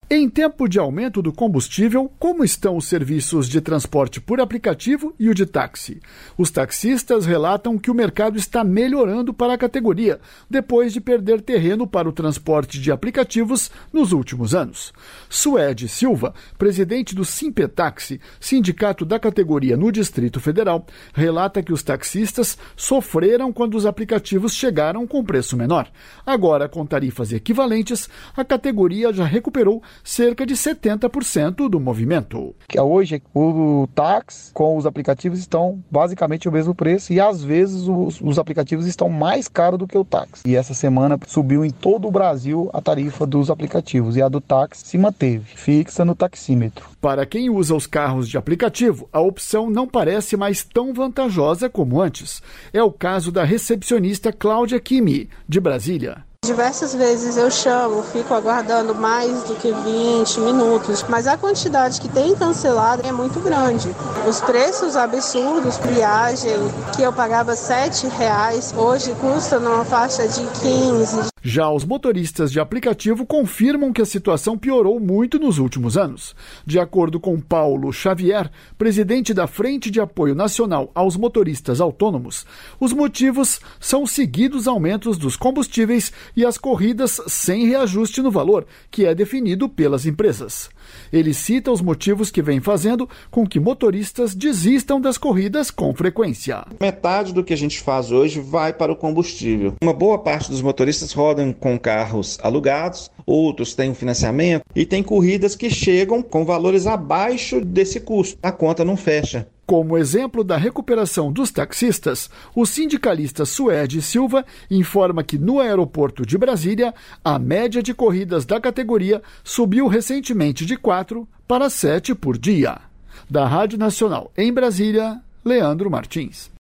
Em tempo de aumento do combustível, como estão os serviços de transporte por aplicativo e o de táxi? Os taxistas relatam que o mercado está melhorando para a categoria, depois de perder terreno para o transporte de aplicativos nos últimos anos. Suede Silva, presidente do Simpetaxi, sindicato da categoria no Distrito Federal, relata que os taxistas sofreram quando os aplicativos chegaram com preço menor. Agora, com tarifas equivalentes, a categoria já recuperou cerca de 70% do movimento. Hoje, o táxi com os aplicativos estão basicamente o mesmo preço e às vezes os aplicativos estão mais caros do que o táxi. E essa semana subiu em todo o Brasil a tarifa dos aplicativos e a do táxi se manteve, fixa no taxímetro. Para quem usa os carros de aplicativo, a opção não parece mais tão vantajosa como antes. É o caso da recepcionista Cláudia Kimi, de Brasília. Diversas vezes eu chamo, fico aguardando mais do que 20 minutos, mas a quantidade que tem cancelado é muito grande. Os preços absurdos, viagem que eu pagava R$7, hoje custa numa faixa de 15. Já os motoristas de aplicativo confirmam que a situação piorou muito nos últimos anos. De acordo com Paulo Xavier, presidente da Frente de Apoio Nacional aos Motoristas Autônomos, os motivos são os seguidos aumentos dos combustíveis e as corridas sem reajuste no valor, que é definido pelas empresas. Ele cita os motivos que vem fazendo com que motoristas desistam das corridas com frequência. Metade do que a gente faz hoje vai para o combustível. Uma boa parte dos motoristas rodam com carros alugados, outros têm um financiamento e tem corridas que chegam com valores abaixo desse custo. A conta não fecha. Como exemplo da recuperação dos taxistas, o sindicalista Suede Silva informa que no aeroporto de Brasília, a média de corridas da categoria subiu recentemente de 4 para 7 por dia. Da Rádio Nacional em Brasília, Leandro Martins.